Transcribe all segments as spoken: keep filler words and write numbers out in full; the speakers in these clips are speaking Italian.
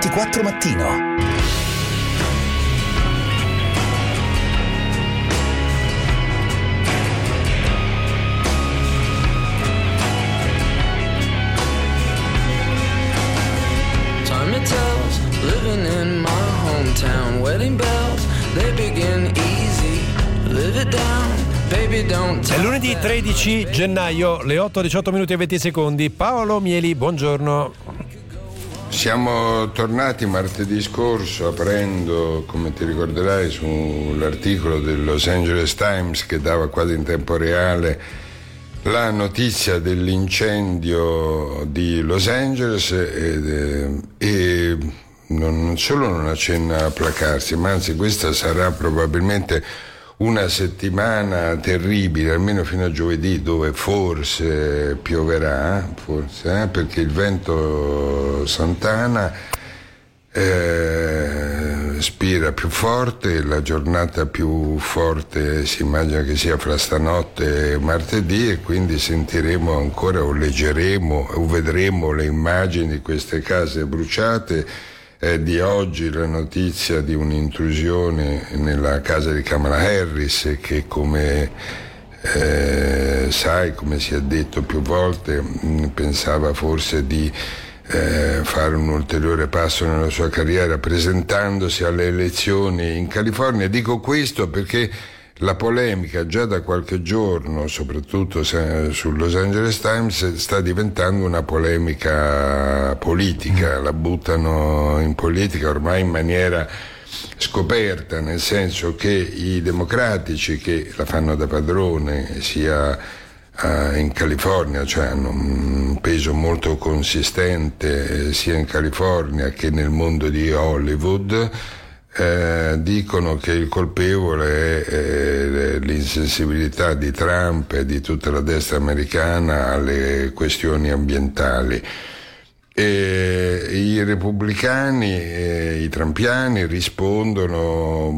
ventiquattro mattino. Living in my hometown, wedding bells, they begin easy, live it down, baby don't. È lunedì tredici gennaio, le otto e diciotto minuti e venti secondi. Paolo Mieli, buongiorno. Siamo tornati martedì scorso aprendo, come ti ricorderai, sull'articolo del Los Angeles Times che dava quasi in tempo reale la notizia dell'incendio di Los Angeles e, e non solo non accenna a placarsi, ma anzi questa sarà probabilmente una settimana terribile, almeno fino a giovedì, dove forse pioverà, forse, eh, perché il vento Sant'Ana eh, spira più forte, la giornata più forte si immagina che sia fra stanotte e martedì, e quindi sentiremo ancora o leggeremo o vedremo le immagini di queste case bruciate. È di oggi la notizia di un'intrusione nella casa di Kamala Harris che, come eh, sai, come si è detto più volte, mh, pensava forse di eh, fare un ulteriore passo nella sua carriera presentandosi alle elezioni in California. Dico questo perché la polemica già da qualche giorno, soprattutto sul Los Angeles Times, sta diventando una polemica politica, la buttano in politica ormai in maniera scoperta, nel senso che i democratici, che la fanno da padrone sia in California, cioè hanno un peso molto consistente sia in California che nel mondo di Hollywood, Eh, dicono che il colpevole è eh, l'insensibilità di Trump e di tutta la destra americana alle questioni ambientali. E i repubblicani, eh, i trumpiani rispondono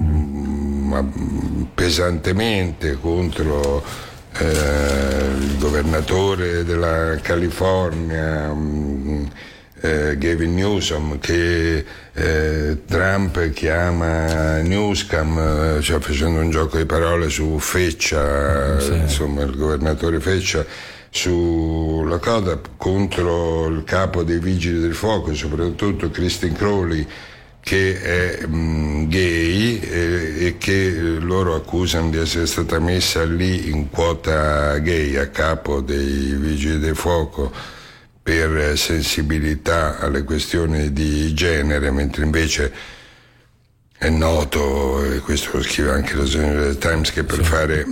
mh, pesantemente contro eh, il governatore della California, mh, Eh, Gavin Newsom, che eh, Trump chiama Newscam, eh, cioè facendo un gioco di parole su Feccia, sì. Insomma il governatore Feccia, sulla cosa contro il capo dei vigili del fuoco, soprattutto Christine Crowley, che è mh, gay e, e che loro accusano di essere stata messa lì in quota gay a capo dei vigili del fuoco per sensibilità alle questioni di genere, mentre invece è noto, e questo lo scrive anche lo Times, che per sì. fare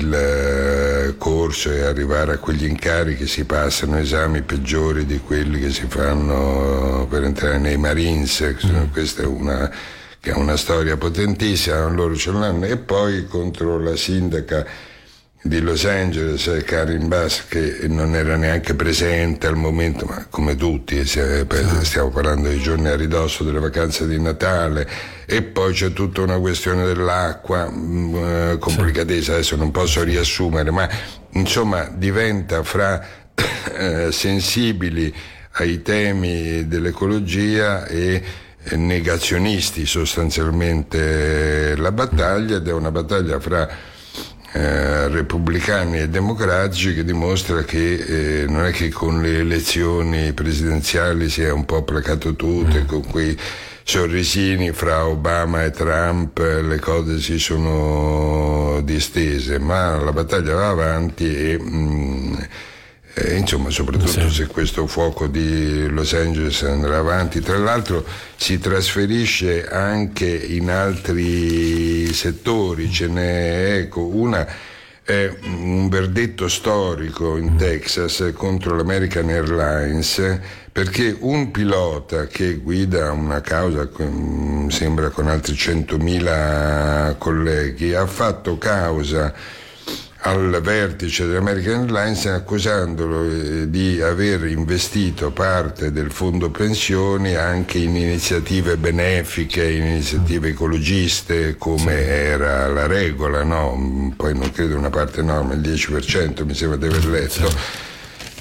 il corso e arrivare a quegli incarichi si passano esami peggiori di quelli che si fanno per entrare nei Marines. Mm. Questa è una che ha una storia potentissima, loro ce l'hanno. E poi contro la sindaca di Los Angeles, Karen Bass, che non era neanche presente al momento, ma come tutti stiamo parlando di giorni a ridosso delle vacanze di Natale. E poi c'è tutta una questione dell'acqua eh, complicatissima, adesso non posso riassumere, ma insomma diventa fra eh, sensibili ai temi dell'ecologia e negazionisti sostanzialmente la battaglia, ed è una battaglia fra Eh, repubblicani e democratici che dimostra che eh, non è che con le elezioni presidenziali si è un po' placato tutto, mm. e con quei sorrisini fra Obama e Trump le cose si sono distese, ma la battaglia va avanti e mh, eh, insomma, soprattutto sì. se questo fuoco di Los Angeles andrà avanti. Tra l'altro si trasferisce anche in altri settori, ce n'è, ecco, una è un verdetto storico in Texas contro l'American Airlines, perché un pilota che guida una causa, sembra con altri centomila colleghi, ha fatto causa al vertice dell'American Airlines accusandolo eh, di aver investito parte del fondo pensioni anche in iniziative benefiche, in iniziative ecologiste, come sì. era la regola, no? Poi non credo una parte enorme, il dieci per cento mi sembra di aver letto. Sì.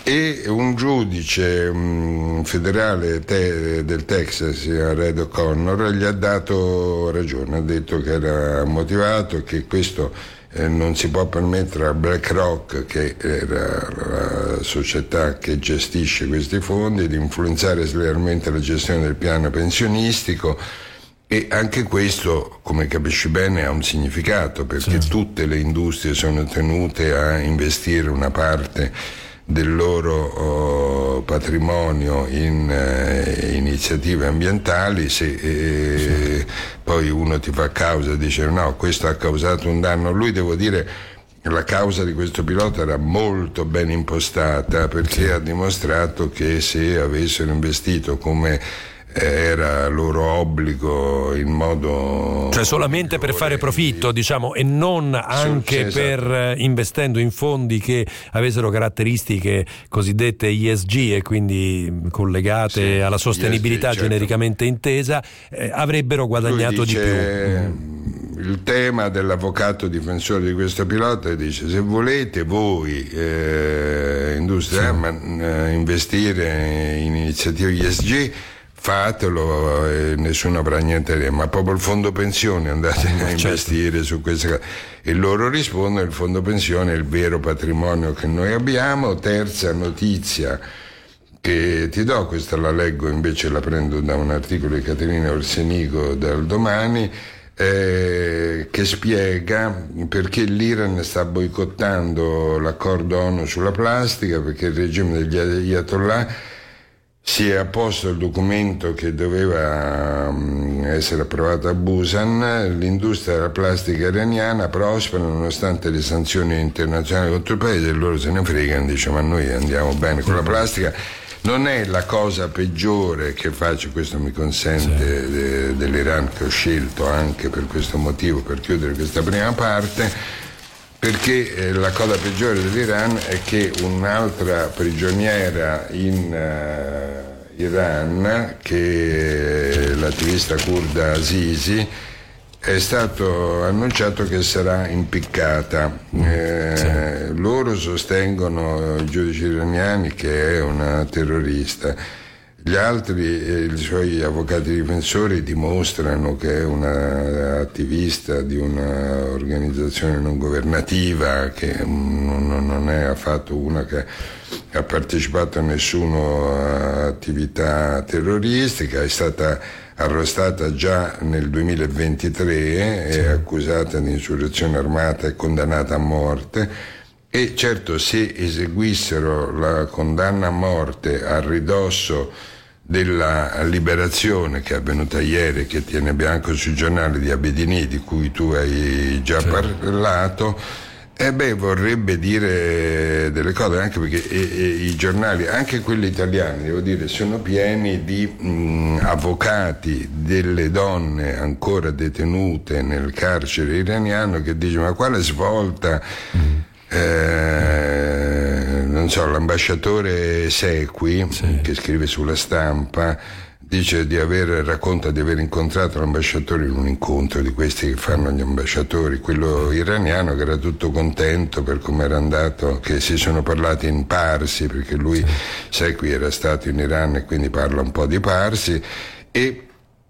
e un giudice mh, federale te, del Texas, Red O'Connor, gli ha dato ragione, ha detto che era motivato, che questo eh, non si può permettere a BlackRock, che era la società che gestisce questi fondi, di influenzare slealmente la gestione del piano pensionistico. E anche questo, come capisci bene, ha un significato, perché sì, tutte le industrie sono tenute a investire una parte del loro oh, patrimonio in eh, iniziative ambientali. Se eh, sì, poi uno ti fa causa e dice no, questo ha causato un danno, lui, devo dire, la causa di questo pilota era molto ben impostata, perché sì, ha dimostrato che se avessero investito come era loro obbligo, in modo, cioè solamente per fare profitto, diciamo, e non anche sì, per esatto, investendo in fondi che avessero caratteristiche cosiddette E S G e quindi collegate sì, alla sostenibilità E S G, certo, genericamente intesa, eh, avrebbero guadagnato dice, di più. Il tema dell'avvocato difensore di questo pilota dice: se volete voi eh, industria sì, ma, eh, investire in iniziative E S G, fatelo, e nessuno avrà niente a dire, ma proprio il fondo pensione andate a investire, certo, su queste cose. E loro rispondono: il fondo pensione è il vero patrimonio che noi abbiamo. Terza notizia che ti do, questa la leggo, invece la prendo da un articolo di Caterina Orsenigo del Domani, eh, che spiega perché l'Iran sta boicottando l'accordo ONU sulla plastica, perché il regime degli Ayatollah si è apposto il documento che doveva um, essere approvato a Busan. L'industria della plastica iraniana prospera nonostante le sanzioni internazionali contro il paese, e loro se ne fregano, dice ma noi andiamo bene con la plastica. Non è la cosa peggiore che faccio, questo mi consente sì, de, dell'Iran, che ho scelto anche per questo motivo, per chiudere questa prima parte, perché eh, la cosa peggiore dell'Iran è che un'altra prigioniera in uh, Iran, che è l'attivista curda Azizi, è stato annunciato che sarà impiccata. Eh, sì. Loro sostengono, i giudici iraniani, che è una terrorista. Gli altri, eh, i suoi avvocati difensori, dimostrano che è una attivista di un'organizzazione non governativa, che non, non è affatto una che ha partecipato a nessuna attività terroristica. È stata arrestata già nel duemilaventitré, sì, è accusata di insurrezione armata e condannata a morte. E certo, se eseguissero la condanna a morte a ridosso della liberazione che è avvenuta ieri, che tiene bianco sui giornali, di Abedini, di cui tu hai già sì, parlato, e beh, vorrebbe dire delle cose, anche perché e, e, i giornali, anche quelli italiani, devo dire, sono pieni di mh, avvocati delle donne ancora detenute nel carcere iraniano, che dicono ma quale svolta, mm. eh, non so, l'ambasciatore Sequi, sì, che scrive sulla Stampa, dice di aver, racconta di aver incontrato l'ambasciatore in un incontro di questi che fanno gli ambasciatori, quello iraniano, che era tutto contento per come era andato, che si sono parlati in Parsi, perché lui, sai, qui era stato in Iran e quindi parla un po' di Parsi, e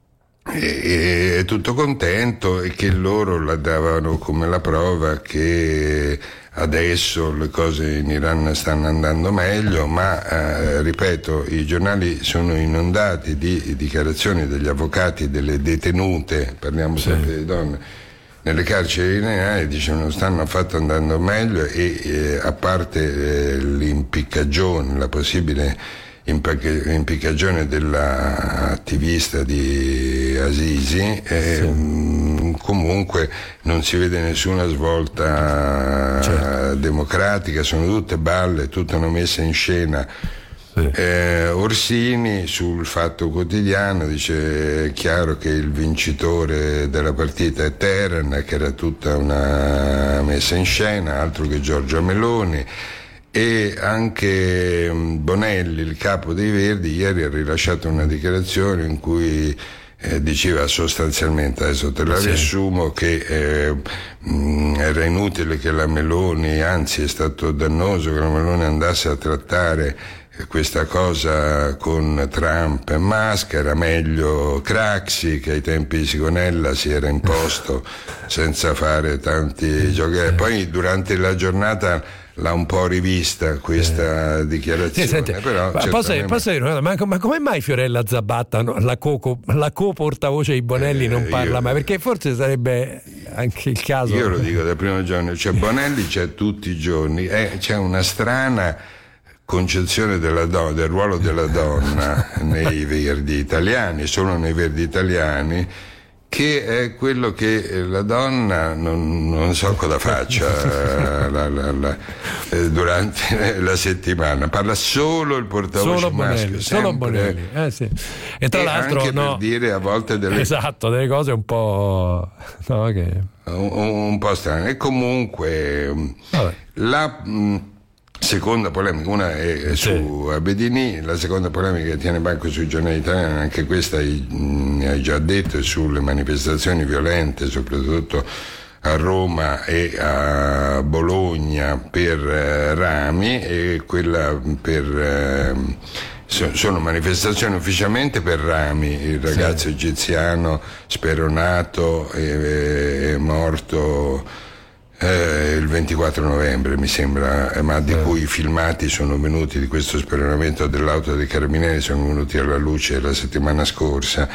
è tutto contento, e che loro la davano come la prova che adesso le cose in Iran stanno andando meglio, ma eh, ripeto, i giornali sono inondati di dichiarazioni degli avvocati delle detenute, parliamo sì, sempre di donne, nelle carceri iraniane, dicono non stanno affatto andando meglio, e eh, a parte eh, l'impiccagione, la possibile impiccagione dell'attivista di Azizi, eh, sì, comunque non si vede nessuna svolta, certo, democratica, sono tutte balle, tutte una messa in scena. Sì. Eh, Orsini sul Fatto Quotidiano dice: è chiaro che il vincitore della partita è Teheran, che era tutta una messa in scena, altro che Giorgia Meloni. E anche Bonelli, il capo dei Verdi, ieri ha rilasciato una dichiarazione in cui eh, diceva sostanzialmente, adesso te la sì. riassumo, che eh, mh, era inutile che la Meloni, anzi è stato dannoso che la Meloni andasse a trattare questa cosa con Trump e Musk, era meglio Craxi, che ai tempi di Sigonella si era imposto senza fare tanti giochi. Poi durante la giornata l'ha un po' rivista questa eh. dichiarazione. Sì, senti, però ma posso, posso dire una cosa, ma, ma come mai Fiorella Zabatta, no, la, co, la co-portavoce di Bonelli, eh, non parla io, mai? Perché forse sarebbe anche il caso. Io lo dico dal primo giorno, cioè Bonelli c'è tutti i giorni, eh, c'è una strana concezione della do, del ruolo della donna nei Verdi italiani, solo nei Verdi italiani, che è quello che la donna non, non so cosa faccia la, la, la, eh, durante la settimana, parla solo il portavoce solo maschio, Bonelli, solo Bonelli. Eh, sì. E tra e l'altro anche no, per dire a volte delle, esatto, delle cose un po' no, che... un, un po' strane. E comunque vabbè. la mh, seconda polemica, una è su sì. Abedini, la seconda polemica che tiene banco sui giornali italiani, anche questa ne hai già detto, è sulle manifestazioni violente, soprattutto a Roma e a Bologna per eh, Rami, e quella per eh, sono manifestazioni ufficialmente per Rami, il ragazzo sì. egiziano speronato e, è morto Eh, il ventiquattro novembre mi sembra, eh, ma di eh. cui i filmati sono venuti, di questo speronamento dell'auto dei carabinieri sono venuti alla luce la settimana scorsa,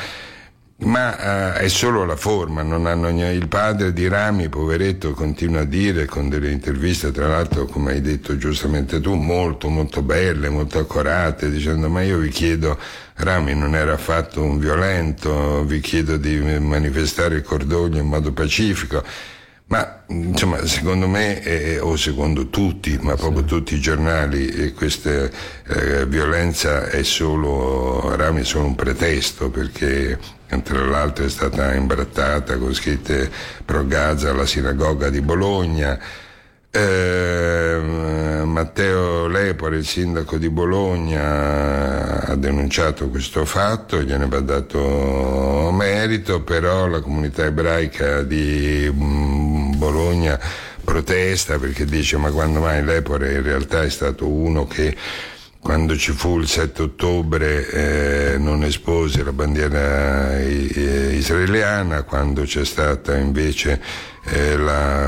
ma eh, è solo la forma, non hanno, il padre di Rami, poveretto, continua a dire con delle interviste, tra l'altro come hai detto giustamente tu, molto molto belle, molto accurate, dicendo ma io vi chiedo, Rami non era affatto un violento, vi chiedo di manifestare il cordoglio in modo pacifico. Ma insomma, secondo me, eh, o secondo tutti, ma proprio sì. tutti i giornali, eh, questa eh, violenza è solo, Rami è solo un pretesto, perché tra l'altro è stata imbrattata con scritte pro Gaza alla sinagoga di Bologna. Eh, Matteo Lepore, il sindaco di Bologna, ha denunciato questo fatto, gliene va dato merito, però la comunità ebraica di Bologna protesta, perché dice ma quando mai Lepore in realtà è stato uno che quando ci fu il sette ottobre eh, non espose la bandiera eh, israeliana, quando c'è stata invece eh, la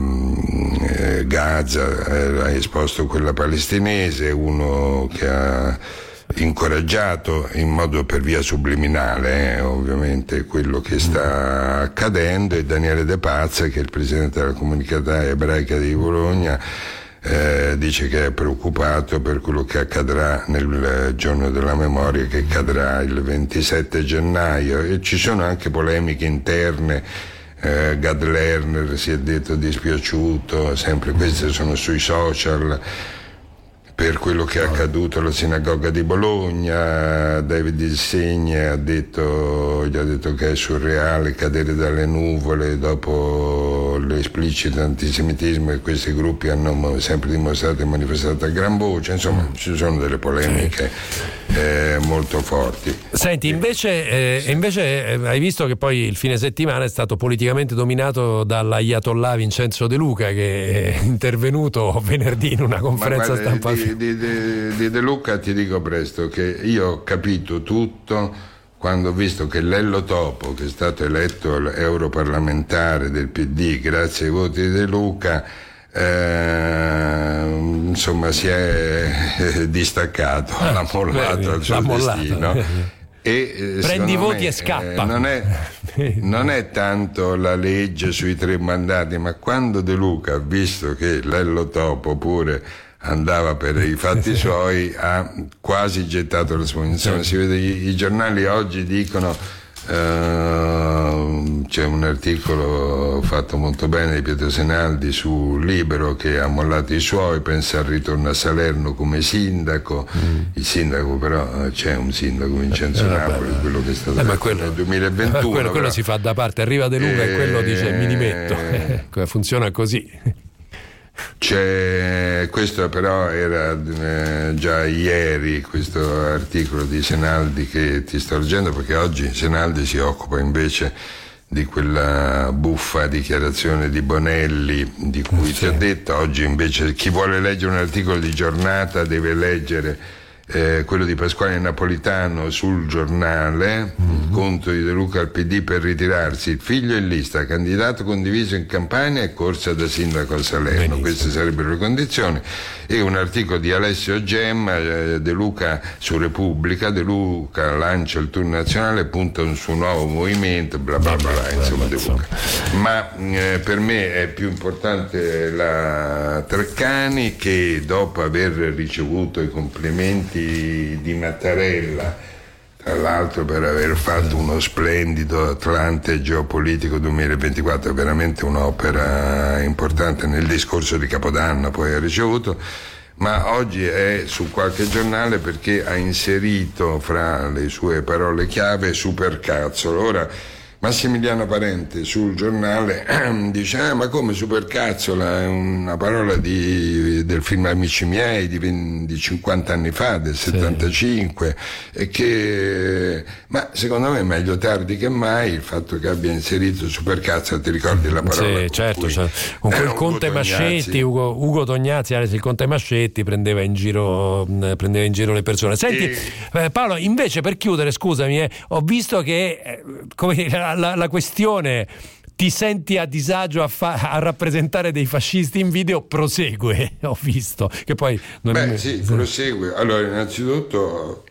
eh, Gaza eh, ha esposto quella palestinese, uno che ha incoraggiato in modo per via subliminale eh, ovviamente quello che sta accadendo, e Daniele De Pazza, che è il presidente della comunità ebraica di Bologna, Eh, dice che è preoccupato per quello che accadrà nel giorno della memoria, che accadrà il ventisette gennaio, e ci sono anche polemiche interne. eh, Gad Lerner si è detto dispiaciuto, sempre queste sono sui social, per quello che è accaduto alla sinagoga di Bologna. David Insigne ha detto, gli ha detto che è surreale cadere dalle nuvole dopo l'esplicito antisemitismo che questi gruppi hanno sempre dimostrato e manifestato a gran voce. Insomma, ci sono delle polemiche eh, molto forti. Senti, invece, eh, invece eh, hai visto che poi il fine settimana è stato politicamente dominato dall'Ayatollah Vincenzo De Luca, che è intervenuto venerdì in una conferenza guarda, stampa. Di, di, di, di De Luca ti dico presto che io ho capito tutto quando ho visto che Lello Topo, che è stato eletto europarlamentare del P D grazie ai voti di De Luca, eh, insomma si è eh, distaccato, ah, l'ha mollato al suo destino. E, prendi i voti me, e scappa. Eh, non, è, non è tanto la legge sui tre mandati, ma quando De Luca ha visto che Lello Topo pure andava per i fatti suoi, ha quasi gettato la sua. Insomma, si vede, i, i giornali oggi dicono, uh, c'è un articolo fatto molto bene di Pietro Senaldi su Libero, che ha mollato i suoi, pensa al ritorno a Salerno come sindaco. mm. Il sindaco però, c'è un sindaco, Vincenzo eh, Napoli, vabbè, quello che è stato eh, quello, nel duemilaventuno, quello, quello si fa da parte, arriva De Luca e, e quello dice mi dimetto. Eh, funziona così. C'è, questo però era eh, già ieri, questo articolo di Senaldi che ti sto leggendo, perché oggi Senaldi si occupa invece di quella buffa dichiarazione di Bonelli di cui sì. ti ho detto. Oggi invece chi vuole leggere un articolo di Giornata deve leggere eh, quello di Pasquale Napolitano sul Giornale, mm-hmm. il conto di De Luca al P D per ritirarsi, il figlio in lista, candidato condiviso in Campania e corsa da sindaco a Salerno. Benissimo. Queste sarebbero le condizioni. E un articolo di Alessio Gemma, eh, De Luca su Repubblica, De Luca lancia il tour nazionale, punta un suo nuovo movimento, bla bla bla, bla insomma De Luca. Ma eh, per me è più importante la Treccani, che dopo aver ricevuto i complimenti di Mattarella, tra l'altro per aver fatto uno splendido Atlante geopolitico duemilaventiquattro, è veramente un'opera importante, nel discorso di Capodanno poi ha ricevuto, ma oggi è su qualche giornale perché ha inserito fra le sue parole chiave supercazzolo. Ora Massimiliano Parente sul Giornale dice ah, ma come supercazzola, è una parola di, del film Amici miei di, di cinquanta anni fa, del settantacinque, sì. E che, ma secondo me è meglio tardi che mai il fatto che abbia inserito supercazzola. Ti ricordi la parola? Sì, certo, cui, certo. Con quel eh, Conte Ugo Mascetti, Ugo, Ugo Tognazzi, il Conte Mascetti prendeva in giro prendeva in giro le persone. Senti e... eh, Paolo, invece per chiudere, scusami, eh, ho visto che eh, come La, la questione ti senti a disagio a, fa- a rappresentare dei fascisti in video prosegue, ho visto che poi non Beh è... sì, prosegue. Allora innanzitutto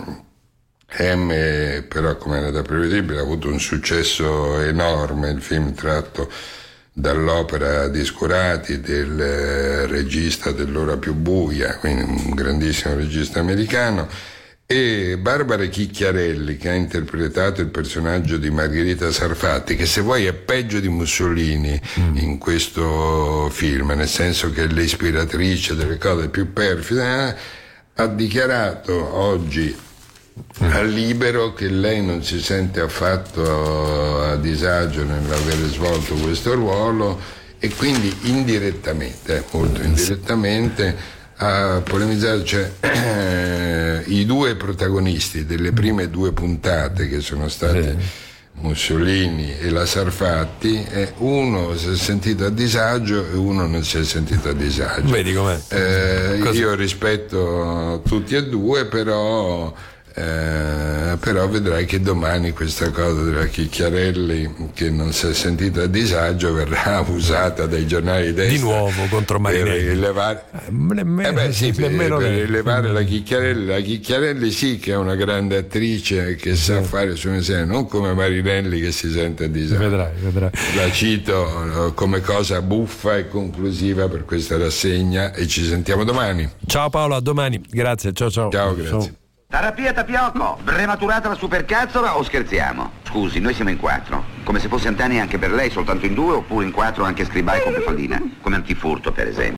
M, però come era da prevedibile, ha avuto un successo enorme il film tratto dall'opera di Scurati del regista dell'ora più buia, quindi un grandissimo regista americano. E Barbara Chicchiarelli, che ha interpretato il personaggio di Margherita Sarfatti, che se vuoi è peggio di Mussolini mm. in questo film, nel senso che è l'ispiratrice delle cose più perfide, eh, ha dichiarato oggi mm. al Libero che lei non si sente affatto a disagio nell'aver svolto questo ruolo, e quindi indirettamente, molto indirettamente, a polemizzare, cioè eh, i due protagonisti delle prime due puntate, che sono stati sì. Mussolini e la Sarfatti, eh, uno si è sentito a disagio e uno non si è sentito a disagio. Vedi com'è? Eh, io rispetto tutti e due, però Eh, però vedrai che domani questa cosa della Chicchiarelli, che non si è sentita a disagio, verrà usata dai giornali di destra di nuovo contro Marinelli per elevare, eh beh, sì, per, per elevare la Chicchiarelli. La Chicchiarelli sì che è una grande attrice che sa fare il suo mestiere, non come Marinelli che si sente a disagio. Vedrai, vedrai. La cito come cosa buffa e conclusiva per questa rassegna, e ci sentiamo domani. Ciao Paolo, a domani, grazie, ciao ciao. Ciao, grazie. Ciao. Terapia Tapiocco, prematurata la supercazzola o scherziamo? Scusi, noi siamo in quattro. Come se fosse Antani anche per lei, soltanto in due, oppure in quattro anche Scribai con Pefaldina. Come antifurto, per esempio.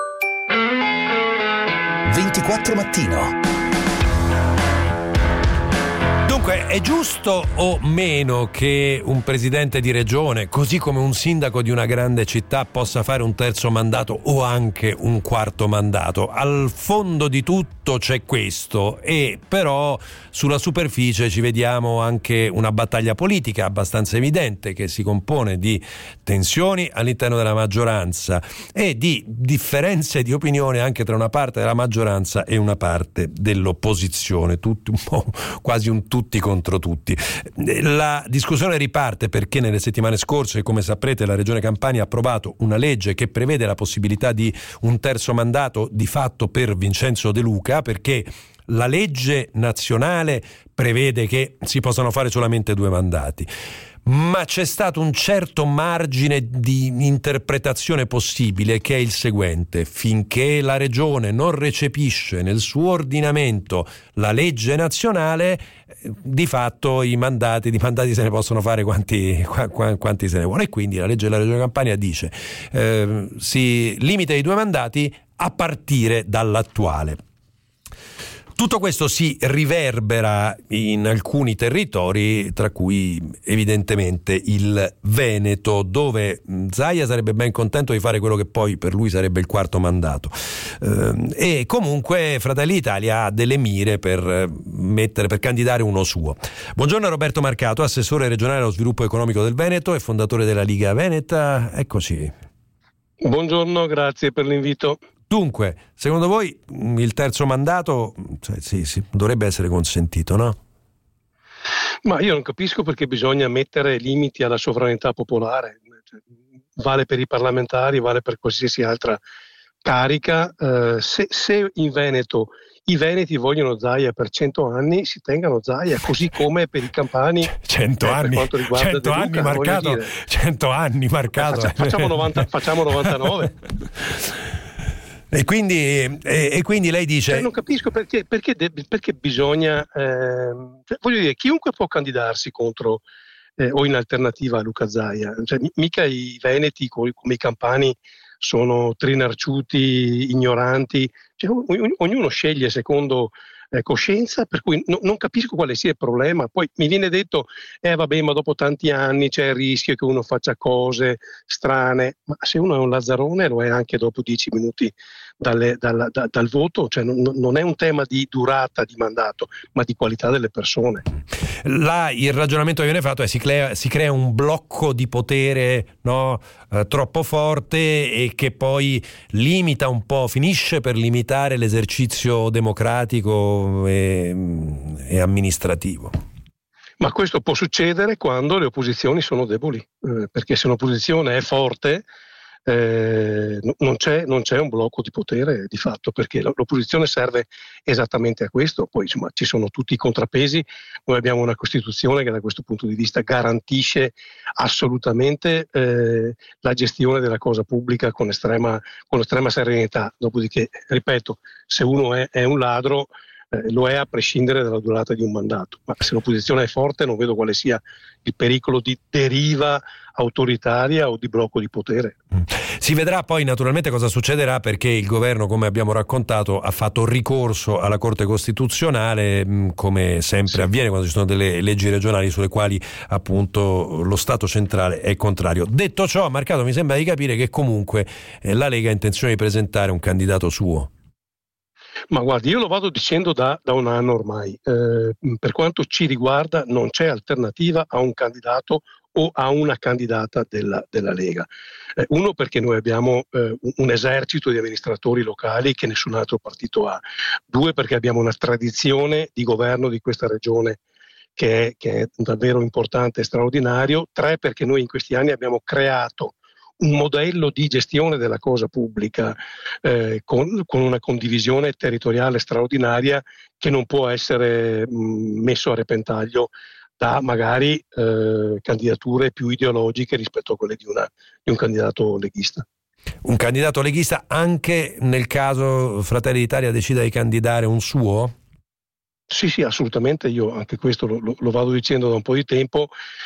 ventiquattro Mattino. Dunque, è giusto o meno che un presidente di regione, così come un sindaco di una grande città, possa fare un terzo mandato o anche un quarto mandato? Al fondo di tutto c'è questo, e però sulla superficie ci vediamo anche una battaglia politica abbastanza evidente, che si compone di tensioni all'interno della maggioranza e di differenze di opinione anche tra una parte della maggioranza e una parte dell'opposizione, tutti un po' quasi un tutti contro tutti. La discussione riparte perché nelle settimane scorse, come saprete, la Regione Campania ha approvato una legge che prevede la possibilità di un terzo mandato di fatto per Vincenzo De Luca, perché la legge nazionale prevede che si possano fare solamente due mandati. Ma c'è stato un certo margine di interpretazione possibile, che è il seguente: finché la Regione non recepisce nel suo ordinamento la legge nazionale, di fatto i mandati, di mandati se ne possono fare quanti, quanti se ne vuole, e quindi la legge della Regione Campania dice eh, si limita ai due mandati a partire dall'attuale. Tutto questo si riverbera in alcuni territori, tra cui evidentemente il Veneto, dove Zaia sarebbe ben contento di fare quello che poi per lui sarebbe il quarto mandato. Eh, e comunque Fratelli d'Italia ha delle mire per mettere, per candidare uno suo. Buongiorno Roberto Marcato, assessore regionale allo sviluppo economico del Veneto e fondatore della Liga Veneta. Eccoci. Buongiorno, grazie per l'invito. Dunque, secondo voi il terzo mandato cioè, sì, sì, dovrebbe essere consentito, no? Ma io non capisco perché bisogna mettere limiti alla sovranità popolare. Cioè, vale per i parlamentari, vale per qualsiasi altra carica. Eh, se, se in Veneto i veneti vogliono Zaia per cento anni, si tengano Zaia, così come per i campani. cento eh, anni, per quanto riguarda cento De Luca, anni marcato, cento anni marcato. Faccia, facciamo, novanta, facciamo novantanove. E quindi, e, e quindi lei dice... Cioè, non capisco perché, perché, perché bisogna... Eh, cioè, voglio dire, chiunque può candidarsi contro eh, o in alternativa a Luca Zaia. Cioè, mica i veneti come i campani sono trinarciuti, ignoranti. Cioè, ognuno sceglie secondo eh, coscienza, per cui no, non capisco quale sia il problema. Poi mi viene detto, eh vabbè, ma dopo tanti anni c'è il rischio che uno faccia cose strane, ma se uno è un lazzarone lo è anche dopo dieci minuti dalle, dal, da, dal voto, cioè non, non è un tema di durata di mandato, ma di qualità delle persone. Là il ragionamento che viene fatto è si crea, si crea un blocco di potere, no, eh, troppo forte e che poi limita un po', finisce per limitare l'esercizio democratico e, e amministrativo. Ma questo può succedere quando le opposizioni sono deboli, eh, perché se un'opposizione è forte eh, non, c'è, non c'è un blocco di potere di fatto, perché l'opposizione serve esattamente a questo. Poi insomma ci sono tutti i contrappesi. Noi abbiamo una Costituzione che da questo punto di vista garantisce assolutamente eh, la gestione della cosa pubblica con estrema, con estrema serenità. Dopodiché, ripeto, se uno è, è un ladro Eh, lo è a prescindere dalla durata di un mandato, ma se l'opposizione è forte non vedo quale sia il pericolo di deriva autoritaria o di blocco di potere. Si vedrà poi naturalmente cosa succederà, perché il governo, come abbiamo raccontato, ha fatto ricorso alla Corte Costituzionale, come sempre sì. avviene quando ci sono delle leggi regionali sulle quali appunto lo Stato centrale è contrario. Detto ciò, Marcato, mi sembra di capire che comunque eh, la Lega ha intenzione di presentare un candidato suo. Ma guardi, io lo vado dicendo da, da un anno ormai, eh, per quanto ci riguarda non c'è alternativa a un candidato o a una candidata della, della Lega. Eh, uno, perché noi abbiamo eh, un esercito di amministratori locali che nessun altro partito ha. Due, perché abbiamo una tradizione di governo di questa regione che è, che è davvero importante e straordinario. Tre, perché noi in questi anni abbiamo creato un modello di gestione della cosa pubblica eh, con, con una condivisione territoriale straordinaria che non può essere mh, messo a repentaglio da magari eh, candidature più ideologiche rispetto a quelle di, una, di un candidato leghista. Un candidato leghista anche nel caso Fratelli d'Italia decida di candidare un suo? Sì, sì, assolutamente. Io anche questo lo, lo, lo vado dicendo da un po' di tempo.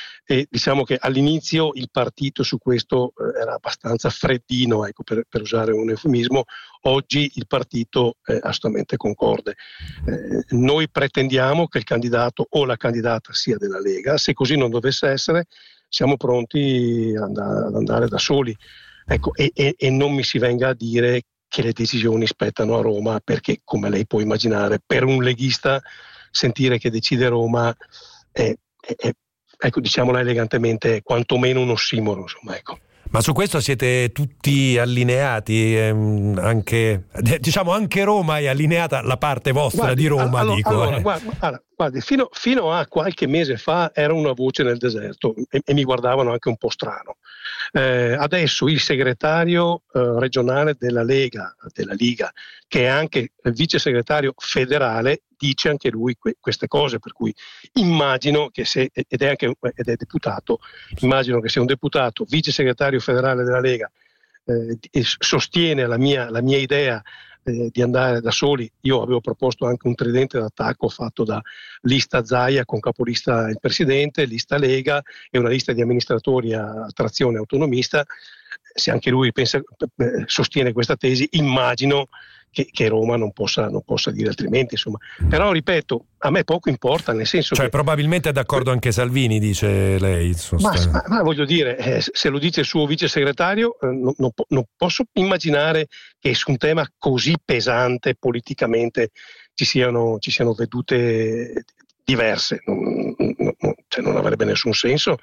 E diciamo che all'inizio il partito su questo eh, era abbastanza freddino, ecco, per, per usare un eufemismo. Oggi il partito è assolutamente concorde. Eh, noi pretendiamo che il candidato o la candidata sia della Lega. Se così non dovesse essere, siamo pronti ad andare, ad andare da soli. Ecco, e, e, e non mi si venga a dire che le decisioni spettano a Roma, perché come lei può immaginare, per un leghista sentire che decide Roma è, è, è ecco, diciamola elegantemente, quantomeno un ossimoro, insomma, ecco. Ma su questo siete tutti allineati, ehm, anche, diciamo anche Roma è allineata, la parte vostra guardi, di Roma, allora, dico. Allora, eh. guardi, guardi fino, fino a qualche mese fa era una voce nel deserto e, e mi guardavano anche un po' strano. Eh, adesso il segretario eh, regionale della Lega, della Liga, che è anche il vice segretario federale, dice anche lui que- queste cose, per cui immagino che se, ed è anche ed è deputato, immagino che se un deputato vice segretario federale della Lega eh, sostiene la mia, la mia idea eh, di andare da soli. Io avevo proposto anche un tridente d'attacco fatto da lista Zaia con capolista il presidente, lista Lega e una lista di amministratori a trazione autonomista. Se anche lui pensa, sostiene questa tesi, immagino che, che Roma non possa, non possa dire altrimenti, insomma. Però ripeto, a me poco importa, nel senso cioè che probabilmente è d'accordo anche Salvini, dice lei. Ma, ma, ma voglio dire, eh, se lo dice il suo vice segretario, eh, non, non, non posso immaginare che su un tema così pesante politicamente ci siano, ci siano vedute diverse, non, non, non, cioè non avrebbe nessun senso.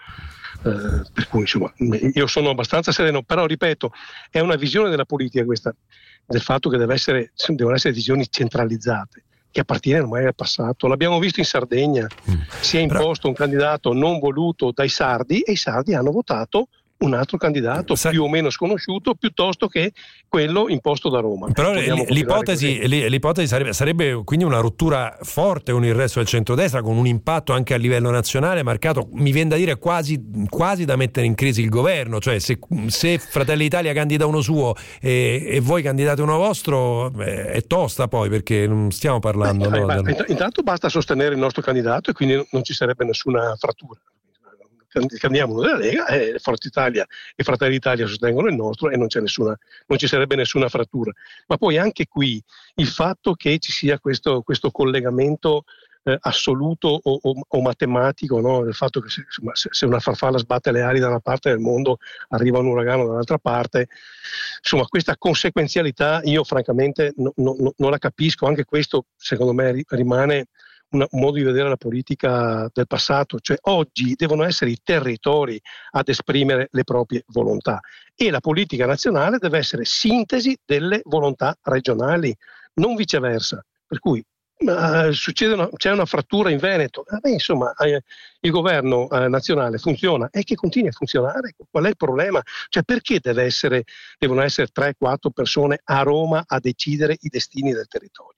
Eh, per cui insomma io sono abbastanza sereno, però ripeto, è una visione della politica questa, del fatto che deve essere, devono essere decisioni centralizzate, che appartiene ormai al passato. L'abbiamo visto in Sardegna, mm. si è imposto un candidato non voluto dai sardi e i sardi hanno votato un altro candidato Sa- più o meno sconosciuto piuttosto che quello imposto da Roma. Però l'ipotesi, l'ipotesi sarebbe, sarebbe quindi una rottura forte con il resto del centrodestra, con un impatto anche a livello nazionale marcato, mi viene da dire quasi, quasi da mettere in crisi il governo, cioè se, se Fratelli d'Italia candida uno suo e, e voi candidate uno vostro, beh, è tosta poi, perché non stiamo parlando... Beh, no, beh, del... Intanto basta sostenere il nostro candidato e quindi non ci sarebbe nessuna frattura. Candidiamo uno della Lega, eh, Forza Italia e Fratelli d'Italia sostengono il nostro e non c'è nessuna, non ci sarebbe nessuna frattura. Ma poi anche qui il fatto che ci sia questo, questo collegamento eh, assoluto o, o, o matematico, no? Il fatto che se, se una farfalla sbatte le ali da una parte del mondo arriva un uragano dall'altra parte, insomma questa conseguenzialità io francamente no, no, no, non la capisco. Anche questo secondo me rimane un modo di vedere la politica del passato, cioè oggi devono essere i territori ad esprimere le proprie volontà e la politica nazionale deve essere sintesi delle volontà regionali, non viceversa. Per cui uh, succede una, c'è una frattura in Veneto, eh, beh, insomma eh, il governo eh, nazionale funziona e che continui a funzionare. Qual è il problema? Cioè perché deve essere, devono essere tre quattro persone a Roma a decidere i destini del territorio?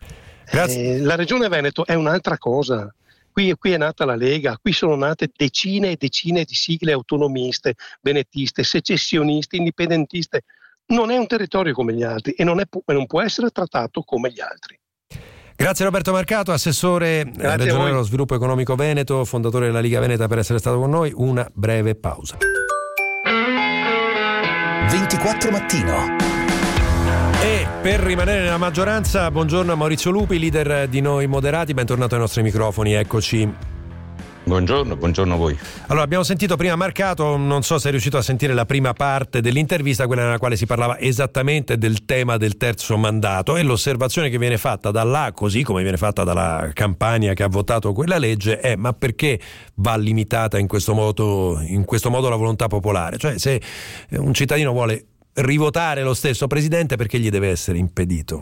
Eh, la regione Veneto è un'altra cosa. Qui, qui è nata la Lega, qui sono nate decine e decine di sigle autonomiste, venetiste, secessioniste, indipendentiste. Non è un territorio come gli altri e non, è, non può essere trattato come gli altri. Grazie Roberto Marcato, assessore regionale allo sviluppo economico veneto, fondatore della Liga Veneta, per essere stato con noi. Una breve pausa. ventiquattro Mattino. E per rimanere nella maggioranza, buongiorno a Maurizio Lupi, leader di Noi Moderati, bentornato ai nostri microfoni, eccoci. Buongiorno, buongiorno a voi. Allora, abbiamo sentito prima Marcato, non so se è riuscito a sentire la prima parte dell'intervista, quella nella quale si parlava esattamente del tema del terzo mandato, e l'osservazione che viene fatta da là, così come viene fatta dalla Campania che ha votato quella legge, è: ma perché va limitata in questo modo, in questo modo la volontà popolare? Cioè, se un cittadino vuole rivotare lo stesso presidente, perché gli deve essere impedito?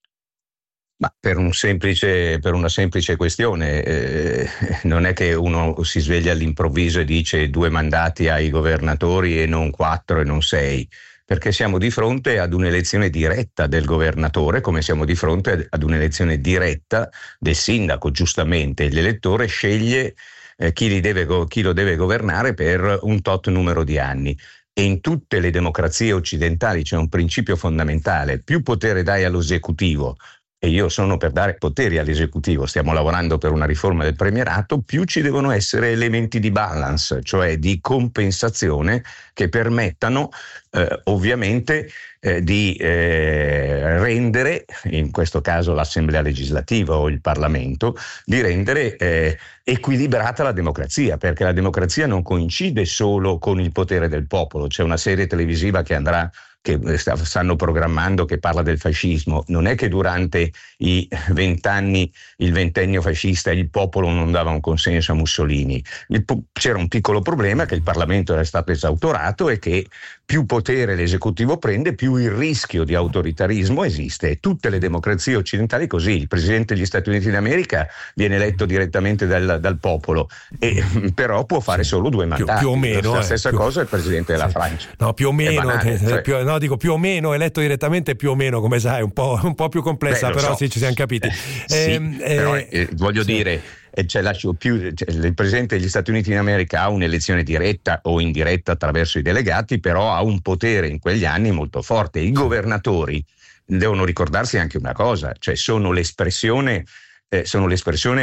Ma per un semplice, per una semplice questione, eh, non è che uno si sveglia all'improvviso e dice due mandati ai governatori e non quattro e non sei, perché siamo di fronte ad un'elezione diretta del governatore, come siamo di fronte ad un'elezione diretta del sindaco. Giustamente l'elettore sceglie eh, chi, li deve, chi lo deve governare per un tot numero di anni. E in tutte le democrazie occidentali c'è un principio fondamentale: più potere dai all'esecutivo, e io sono per dare poteri all'esecutivo, stiamo lavorando per una riforma del premierato, più ci devono essere elementi di balance, cioè di compensazione, che permettano eh, ovviamente eh, di eh, rendere, in questo caso l'Assemblea legislativa o il Parlamento, di rendere eh, equilibrata la democrazia, perché la democrazia non coincide solo con il potere del popolo. C'è una serie televisiva che andrà che stanno programmando che parla del fascismo. Non è che durante i vent'anni, il ventennio fascista, il popolo non dava un consenso a Mussolini. Il, c'era un piccolo problema, che il Parlamento era stato esautorato e che più potere l'esecutivo prende, più il rischio di autoritarismo esiste. E tutte le democrazie occidentali così. Il presidente degli Stati Uniti d'America viene eletto direttamente dal, dal popolo, e però può fare solo due mandati. Più, più o meno. La eh, stessa più, cosa è il presidente della sì. Francia. No, più o meno. Banale, che, cioè, più, no, dico più o meno, eletto direttamente più o meno, come sai, un po', un po' più complessa, beh, però so. sì, ci siamo capiti. Eh, eh, sì, eh, però eh, voglio sì. dire, eh, cioè, lascio più, cioè, il presidente degli Stati Uniti d'America ha un'elezione diretta o indiretta attraverso i delegati, però ha un potere in quegli anni molto forte. I governatori devono ricordarsi anche una cosa, cioè sono l'espressione, eh, sono l'espressione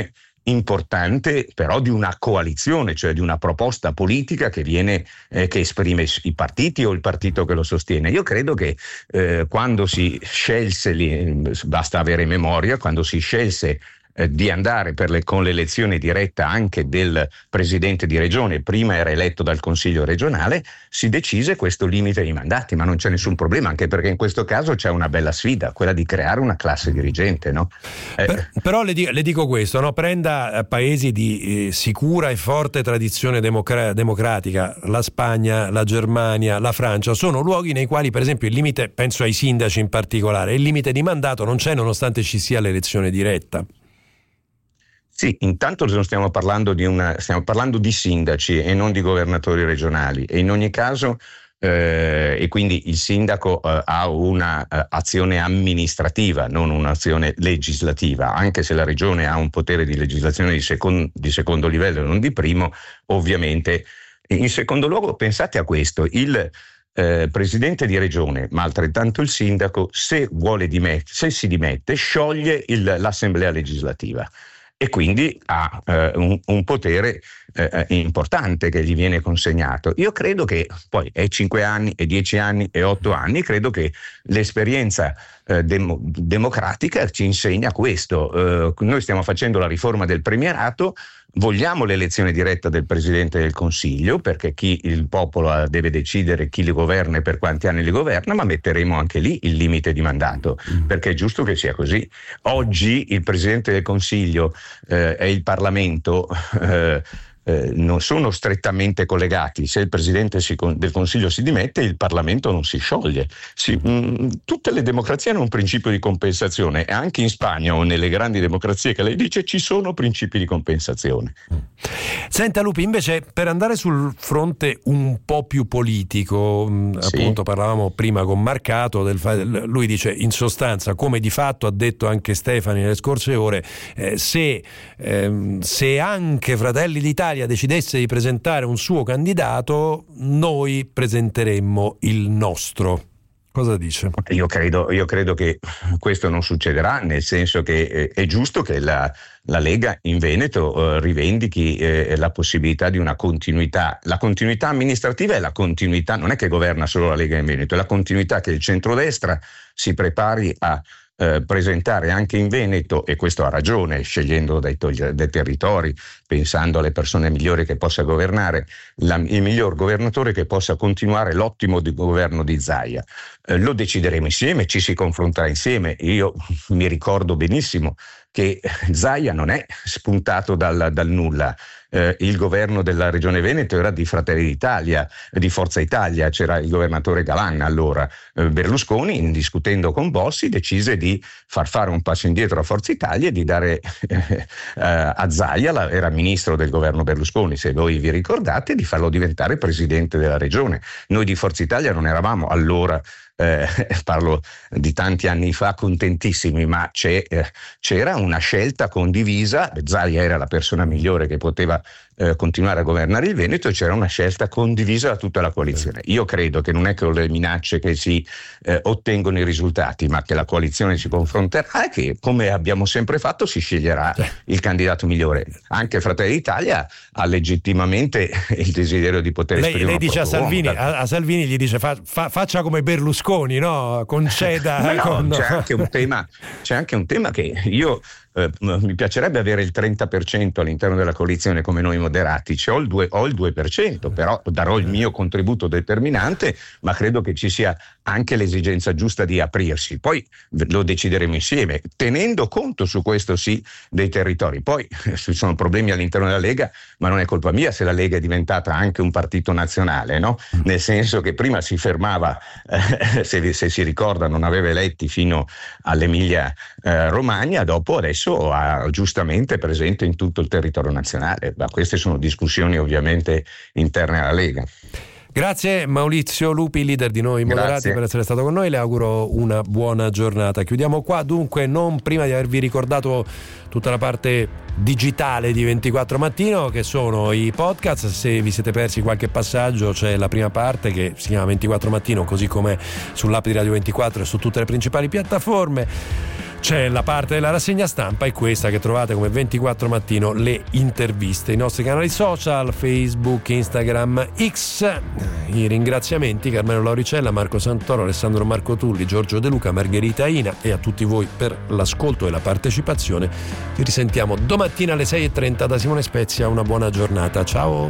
importante però di una coalizione, cioè di una proposta politica che viene eh, che esprime i partiti o il partito che lo sostiene. Io credo che eh, quando si scelse, lì, basta avere memoria, quando si scelse eh, di andare per le, con l'elezione diretta anche del presidente di regione, prima era eletto dal Consiglio regionale, si decise questo limite di mandati, ma non c'è nessun problema, anche perché in questo caso c'è una bella sfida, quella di creare una classe dirigente, no? Eh. Per, però le, di, le dico questo, no? Prenda paesi di eh, sicura e forte tradizione democra- democratica, la Spagna, la Germania, la Francia, sono luoghi nei quali per esempio il limite, penso ai sindaci in particolare, il limite di mandato non c'è nonostante ci sia l'elezione diretta. Sì, intanto stiamo parlando di una, stiamo parlando di sindaci e non di governatori regionali, e in ogni caso eh, e quindi il sindaco eh, ha un'azione eh, amministrativa, non un'azione legislativa, anche se la regione ha un potere di legislazione di, secon- di secondo livello e non di primo, ovviamente. In secondo luogo, pensate a questo, il Eh, presidente di regione, ma altrettanto il sindaco, se vuole dimet- se si dimette, scioglie il, l'assemblea legislativa e quindi ha eh, un, un potere eh, importante che gli viene consegnato. Io credo che poi è cinque anni, è dieci anni, è otto anni, credo che l'esperienza eh, dem- democratica ci insegna questo. Eh, noi stiamo facendo la riforma del premierato. Vogliamo l'elezione diretta del Presidente del Consiglio, perché chi il popolo deve decidere chi li governa e per quanti anni li governa, ma metteremo anche lì il limite di mandato, perché è giusto che sia così. Oggi il Presidente del Consiglio eh, e il Parlamento eh, eh, non sono strettamente collegati. Se il Presidente si, del Consiglio si dimette, il Parlamento non si scioglie. Si, mh, tutte le democrazie hanno un principio di compensazione, e anche in Spagna o nelle grandi democrazie che lei dice ci sono principi di compensazione. Senta Lupi, invece per andare sul fronte un po' più politico, sì. Appunto parlavamo prima con Marcato, del, lui dice in sostanza, come di fatto ha detto anche Stefani nelle scorse ore, eh, se, eh, se anche Fratelli d'Italia decidesse di presentare un suo candidato, noi presenteremmo il nostro. Cosa dice? Io credo, io credo che questo non succederà, nel senso che è giusto che la, la Lega in Veneto eh, rivendichi eh, la possibilità di una continuità. La continuità amministrativa è la continuità, non è che governa solo la Lega in Veneto, è la continuità che il centrodestra si prepari a Eh, presentare anche in Veneto, e questo ha ragione, scegliendo dai, togli- dai territori, pensando alle persone migliori che possa governare, la, il miglior governatore che possa continuare l'ottimo di governo di Zaia. Eh, lo decideremo insieme, ci si confronterà insieme. Io mi ricordo benissimo che Zaia non è spuntato dal, dal nulla. Eh, il governo della Regione Veneto era di Fratelli d'Italia, di Forza Italia, c'era il governatore Galan allora. Eh, Berlusconi, discutendo con Bossi, decise di far fare un passo indietro a Forza Italia e di dare eh, a Zaia, la, era ministro del governo Berlusconi, se voi vi ricordate, di farlo diventare presidente della regione. Noi di Forza Italia non eravamo allora, Eh, parlo di tanti anni fa, contentissimi, ma c'è, eh, c'era una scelta condivisa. Zaia era la persona migliore che poteva eh, continuare a governare il Veneto, e c'era una scelta condivisa da tutta la coalizione. Io credo che non è con le minacce che si eh, ottengono i risultati, ma che la coalizione si confronterà e che, come abbiamo sempre fatto, si sceglierà il candidato migliore. Anche Fratelli d'Italia ha legittimamente il desiderio di poter lei, esprimere. lei dice a Salvini, a, a Salvini gli dice fa, fa, faccia come Berlusconi, no? Conceda. no, con... c'è anche un tema, c'è anche un tema che io eh, mi piacerebbe avere il trenta per cento all'interno della coalizione come noi moderati. C'è, ho, il due, ho il due per cento, però darò il mio contributo determinante, ma credo che ci sia anche l'esigenza giusta di aprirsi. Poi lo decideremo insieme, tenendo conto, su questo sì, dei territori. Poi ci sono problemi all'interno della Lega, ma non è colpa mia se la Lega è diventata anche un partito nazionale, no? Nel senso che prima si fermava, eh, se, se si ricorda, non aveva eletti fino all'Emilia eh, Romagna, dopo adesso ha giustamente presente in tutto il territorio nazionale. Ma queste sono discussioni ovviamente interne alla Lega. Grazie Maurizio Lupi, leader di Noi Moderati, Grazie. per essere stato con noi. Le auguro una buona giornata. Chiudiamo qua, dunque, non prima di avervi ricordato tutta la parte digitale di ventiquattro Mattino, che sono i podcast. Se vi siete persi qualche passaggio, c'è la prima parte che si chiama ventiquattro Mattino, così come sull'app di Radio ventiquattro e su tutte le principali piattaforme. c'è la parte della rassegna stampa e questa che trovate come ventiquattro Mattino, le interviste, i nostri canali social, Facebook, Instagram, X, i ringraziamenti Carmelo Lauricella, Marco Santoro, Alessandro Marco Tulli, Giorgio De Luca, Margherita Ina e a tutti voi per l'ascolto e la partecipazione. Ci risentiamo domattina alle sei e trenta da Simone Spezia, una buona giornata, ciao!